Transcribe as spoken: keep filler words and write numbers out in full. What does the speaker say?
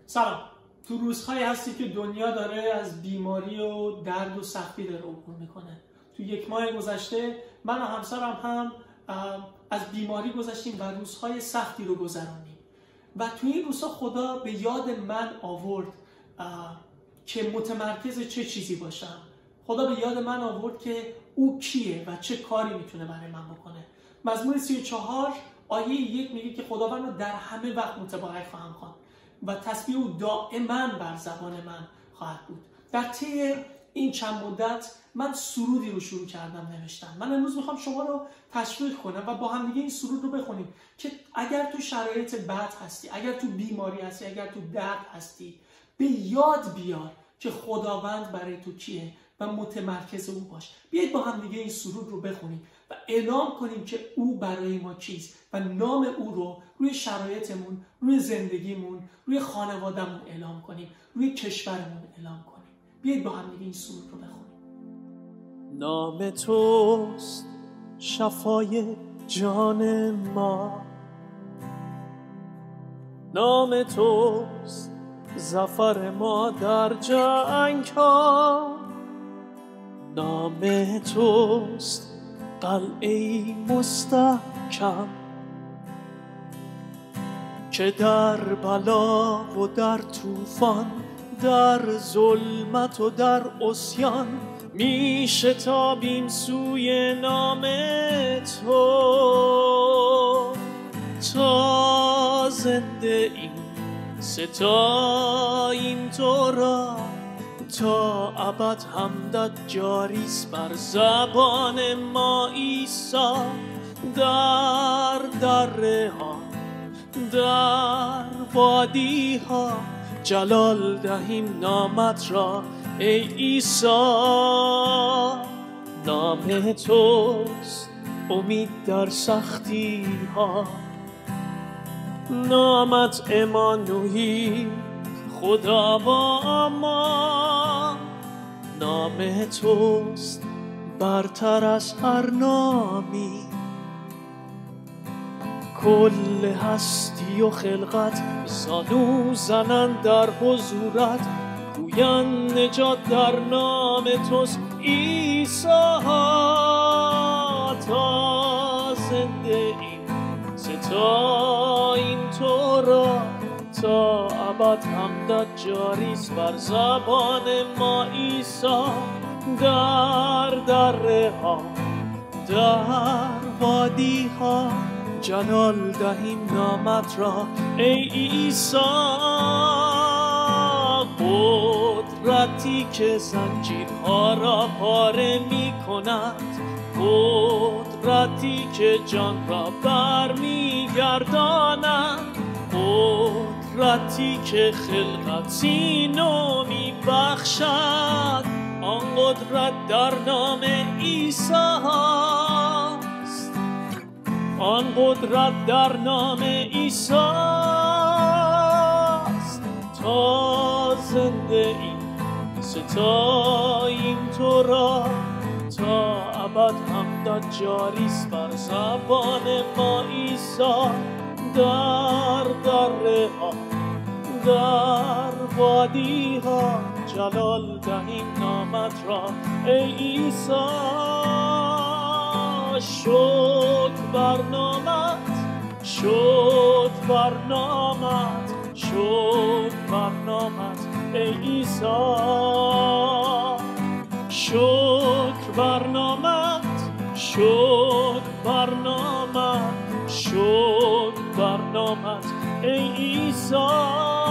سلام. تو روزهایی هستی که دنیا داره از بیماری و درد و سختی داره عبور میکنه. تو یک ماه گذشته من و همسرم هم از بیماری گذشتیم و روزهای سختی رو گذراندیم و تو این روزها خدا به یاد من آورد که متمرکز چه چیزی باشم. خدا به یاد من آورد که او کیه و چه کاری میتونه برای من بکنه. مزمور سی و چهار آیه یک میگه که خداوند رو در همه وقت متبارک خواهم خواند و تسبیح او دائما بر زبان من خواهد بود. در طی این چند مدت من سرودی رو شروع کردم نوشتن. من امروز میخوام شما رو تشویق کنم و با هم دیگه این سرود رو بخونیم که اگر تو شرایط بد هستی، اگر تو بیماری هستی، اگر تو درد هستی، به یاد بیار که خداوند برای تو کیه و متمرکز او باش. بیایید با هم دیگه این سرود رو بخونیم و اعلام کنیم که او برای ما کیست و نام او رو روی شرایطمون، روی زندگیمون، روی خانوادهمون اعلام کنیم، روی کشورمون اعلام کنیم. بیایید با هم دیگه این سرود رو بخونیم. نام توست شفای جان ما، نام توست ظفر ما در جنگ ها، نام توست قلعه مستحکم که در بلا و در طوفان، در ظلمت و در عصیان می شتابیم سوی نام تو. تا زنده ایم ستاییم تو را، تا ابد حمدت جاریست بر زبان ما عیسی. در دره ها، در وادی ها جلال دهیم نامت را ای عیسی. نام توست امید در سختی ها، نامت امانوئیل خدا با ما. نام توست برتر از هر نامی، کل هستی و خلقت زانو زنند در حضورت، گویند نجات در نام توست عیسی. تا زنده ایم ستاییم تو را، تا ابد حمدت جاریست بر زبان ما عیسی. در دره ها، در وادی ها جلال دهیم نامت را ای عیسی. قدرتی که زنجیرها را پاره می کند، قدرتی که جان را بر می گرداند، قدرتی که خلقتی نو می بخشد، آن قدرت در نام عیسی هست. آن قدرت در نام عیسی است. تا زنده ایم ستاییم تو را، تا ابد حمدت جاریست بر زبان ما عیسی. در دره ها، در وادی ها جلال دهیم نامت را ای عیسی. شکر بر نامت، شکر بر نامت، شکر بر نامت ای عیسی. شکر بر نامت، شکر بر نامت، شکر بر نامت ای عیسی.